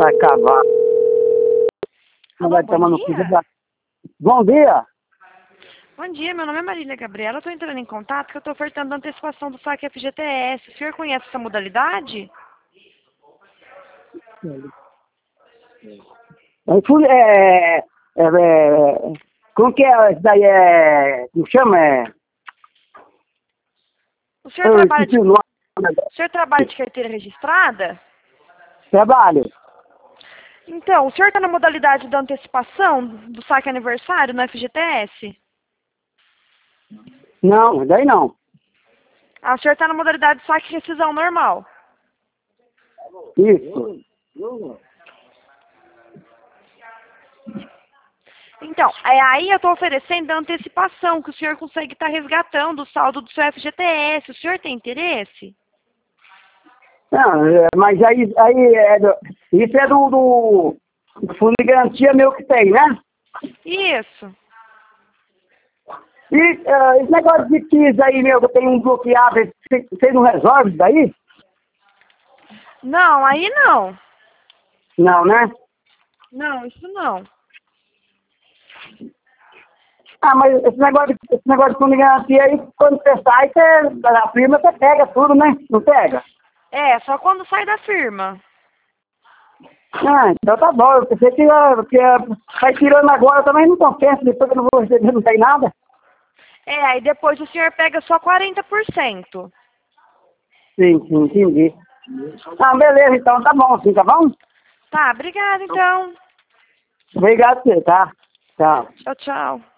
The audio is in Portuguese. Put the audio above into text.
Vai acabar. Não vai tomar no cu. Bom dia. Bom dia, meu nome é Marília Gabriela. Eu estou entrando em contato porque eu estou ofertando a antecipação do saque FGTS. O senhor conhece essa modalidade? Como que é isso daí? Como chama? O senhor trabalha de, o senhor trabalha de carteira registrada? Trabalho. Então, o senhor está na modalidade da antecipação do saque aniversário no FGTS? Não, daí não. Ah, o senhor está na modalidade de saque e rescisão normal? Isso. Então, aí eu estou oferecendo a antecipação, que o senhor consegue estar resgatando o saldo do seu FGTS. O senhor tem interesse? Não, mas aí isso é do fundo de garantia meu que tem, né? Isso. E esse negócio de KIS aí, meu, que eu tenho um bloqueado, você não resolve isso daí? Não, aí não. Não, né? Não, isso não. Ah, mas esse negócio de fundo de garantia aí, quando você sai, a firma você pega tudo, né? Não pega? É, só quando sai da firma. Ah, então tá bom. Eu pensei que vai tirando agora também não compensa, depois eu não vou receber, não tem nada. É, aí depois o senhor pega só 40%. Sim, entendi. Ah, beleza, então tá bom, assim, tá bom? Tá, obrigada então. Obrigado a você, tá? Tchau. Tchau, tchau.